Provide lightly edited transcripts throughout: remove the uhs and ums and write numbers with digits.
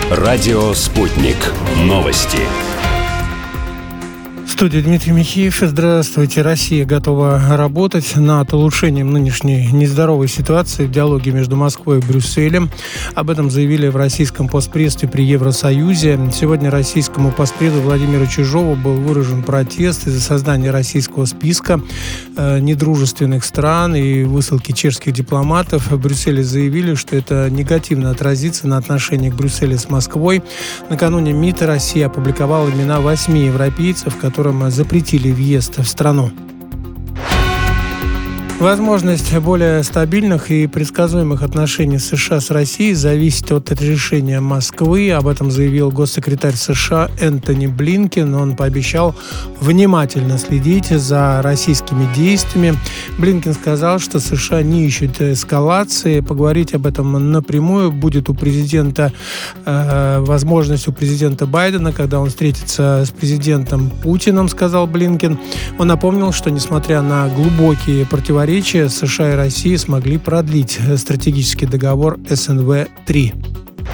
Радио «Спутник». Новости. В студии Дмитрий Михеев. Здравствуйте. Россия готова работать над улучшением нынешней нездоровой ситуации в диалоге между Москвой и Брюсселем. Об этом заявили в российском постпредстве при Евросоюзе. Сегодня российскому постпреду Владимиру Чижову был выражен протест из-за создания российского списка недружественных стран и высылки чешских дипломатов. В Брюсселе заявили, что это негативно отразится на отношениях Брюсселя с Москвой. Накануне МИД России опубликовал имена 8 европейцев, которым запретили въезд в страну. Возможность более стабильных и предсказуемых отношений США с Россией зависит от решения Москвы. Об этом заявил госсекретарь США Энтони Блинкен. Он пообещал внимательно следить за российскими действиями. Блинкен сказал, что США не ищут эскалации. Поговорить об этом напрямую будет возможность у президента Байдена, когда он встретится с президентом Путиным, сказал Блинкен. Он напомнил, что несмотря на глубокие противоречия, США и Россия смогли продлить стратегический договор СНВ-3.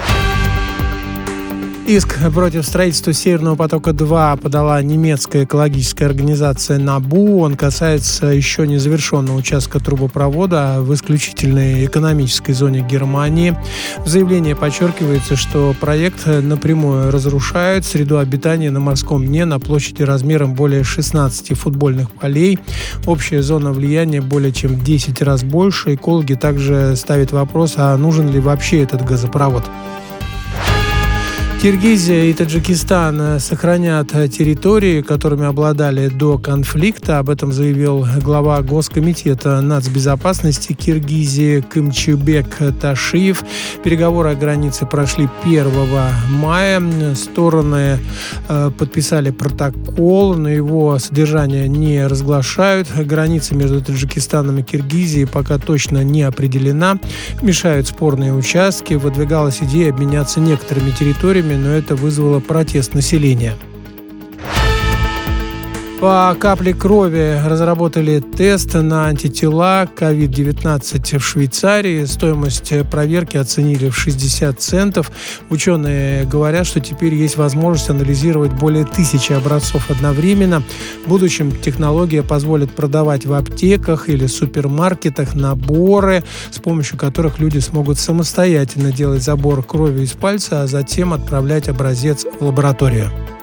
Иск против строительства Северного потока-2 подала немецкая экологическая организация НАБУ. Он касается еще не завершенного участка трубопровода в исключительной экономической зоне Германии. В заявлении подчеркивается, что проект напрямую разрушает среду обитания на морском дне на площади размером более 16 футбольных полей. Общая зона влияния более чем в 10 раз больше. Экологи также ставят вопрос, а нужен ли вообще этот газопровод. Киргизия и Таджикистан сохранят территории, которыми обладали до конфликта. Об этом заявил глава Госкомитета нацбезопасности Киргизии Кымчыбек Ташиев. Переговоры о границе прошли 1 мая. Стороны подписали протокол, но его содержание не разглашают. Граница между Таджикистаном и Киргизией пока точно не определена. Мешают спорные участки. Выдвигалась идея обменяться некоторыми территориями, но это вызвало протест населения. По капле крови разработали тест на антитела COVID-19 в Швейцарии. Стоимость проверки оценили в 60 центов. Ученые говорят, что теперь есть возможность анализировать более 1000 образцов одновременно. В будущем технология позволит продавать в аптеках или супермаркетах наборы, с помощью которых люди смогут самостоятельно делать забор крови из пальца, а затем отправлять образец в лабораторию.